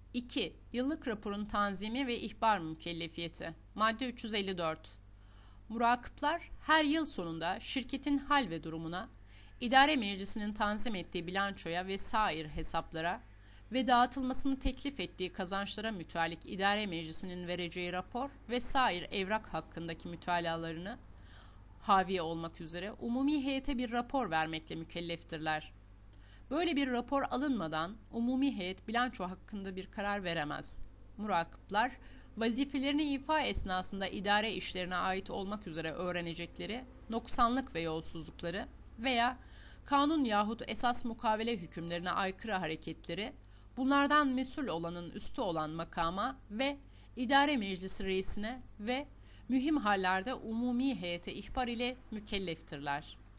2. Yıllık raporun tanzimi ve ihbar mükellefiyeti. Madde 354. Murakipler her yıl sonunda şirketin hal ve durumuna, idare meclisinin tanzim ettiği bilançoya ve sair hesaplara ve dağıtılmasını teklif ettiği kazançlara müteallik idare meclisinin vereceği rapor ve sair evrak hakkındaki mütalalarını havi olmak üzere umumi heyete bir rapor vermekle mükelleftirler. Böyle bir rapor alınmadan umumi heyet bilanço hakkında bir karar veremez. Murakipler, vazifelerini ifa esnasında idare işlerine ait olmak üzere öğrenecekleri noksanlık ve yolsuzlukları veya kanun yahut esas mukavele hükümlerine aykırı hareketleri, bunlardan mesul olanın üstü olan makama ve idare meclisi reisine ve mühim hallerde umumi heyete ihbar ile mükelleftirler.